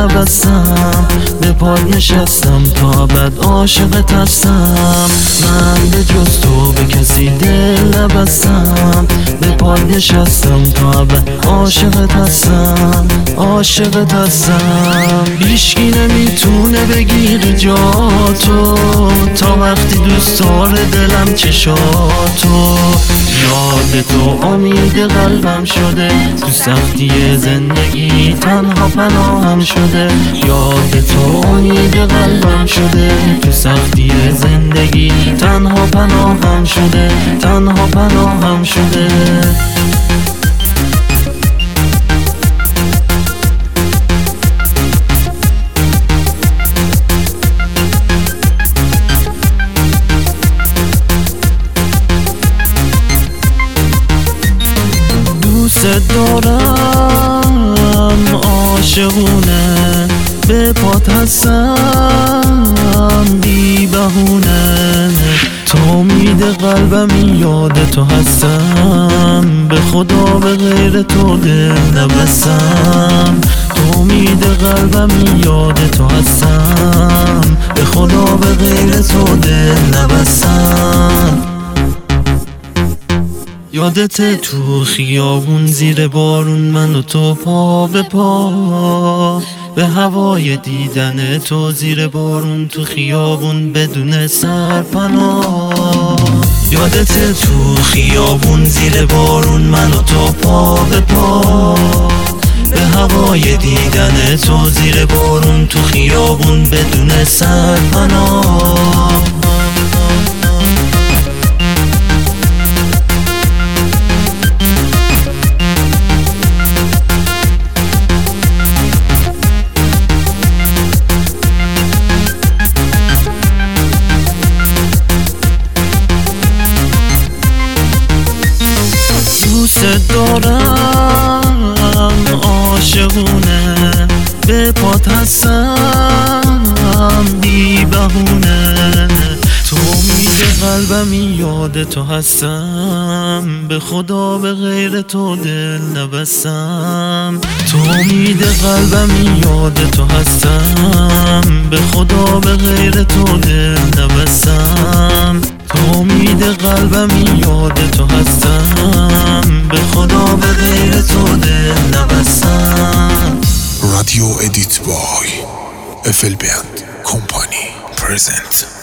نبستم، به پاد نشستم تا ابد عاشقت هستم. من به جز تو به کسی دل نبستم، به پاد نشستم تا ابد عاشقت هستم، عاشقت هستم. هیچکی نمیتونه بگیره جاتو تا وقتی دوست داره دلم چشاتو. یاد تو امید قلبم شده، تو سختی زندگی تنها پناهم شده. یاد تو امید قلبم شده، تو سختی زندگی تنها پناهم شده، تنها پناهم شده. دوست دارم عاشقونه، به پات هستم بی بهونه. تو امید قلبم یاد تو هستم، به خدا به غیر تو دل نبستم. تو امید قلبم یاد تو هستم، به خدا به غیر تو دل نبستم. یادت تو خیابون زیر بارون من و تو پا به پا، به هوای دیدن تو زیر بارون تو خیابون بدون سرپناه. یادت تو خیابون زیر بارون من و تو پا به پا، به هوای دیدن تو زیر بارون تو خیابون بدون سرپناه. دوست دارم عاشقونه، به پات هستم بی بهونه. تو امید قلبم یاد تو هستم، به خدا به غیر تو دل نبستم. تو امید قلبم یاد تو هستم، به خدا به غیر تو دل نبستم. تو امید قلبم یاد تو هستم، به خدا به غیر تو دل نبستم. رادیو ادیت بای FL Band Company present.